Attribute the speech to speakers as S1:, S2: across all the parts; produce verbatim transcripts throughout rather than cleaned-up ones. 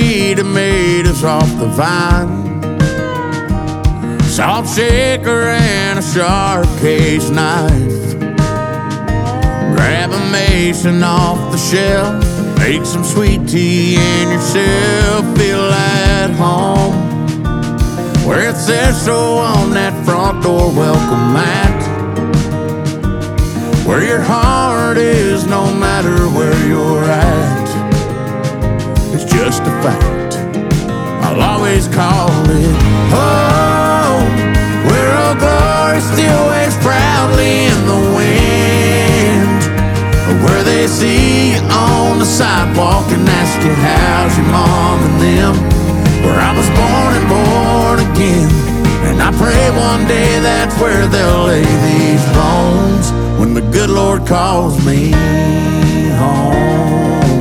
S1: sweet tomatoes off the vine, salt shaker and a sharp case knife. Grab a mason off the shelf, make some sweet tea and yourself feel at home, where it says so on that front door welcome mat, where your heart is no matter where you're at. It's just a fact, I'll always call it home, where Old Glory still waves proudly in the wind, where they see you on the sidewalk and ask you how's your mom and them, where I was born and born again, and I pray one day that's where they'll lay these bones when the good Lord calls me home.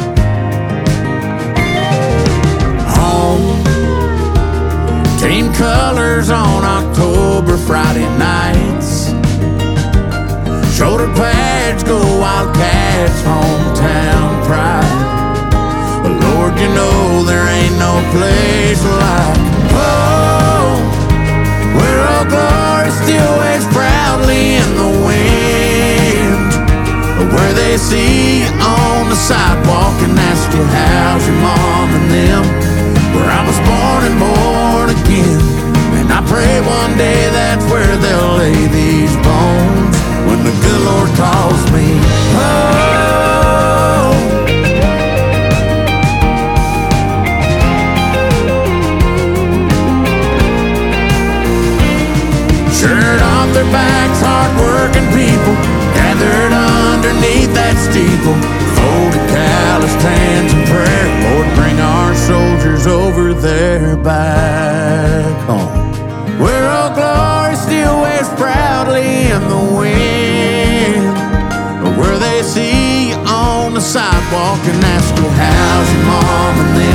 S1: Home. Team colors on October Friday nights, shoulder pads go Wildcats, hometown pride. But Lord, you know there ain't no place like home, where Old Glory still waves proudly in the wind, where they see you on the sidewalk and ask you how's your mom and them, where I was born and born again, and I pray one day that's where they'll lay these bones when the good Lord calls me home. Shirt off their backs, hard-working people gathered underneath that steeple, folded calloused hands in prayer. Lord, bring our soldiers over there back home, where Old Glory still waves proudly in the wind, where they see you on the sidewalk and ask you how's your mom and them,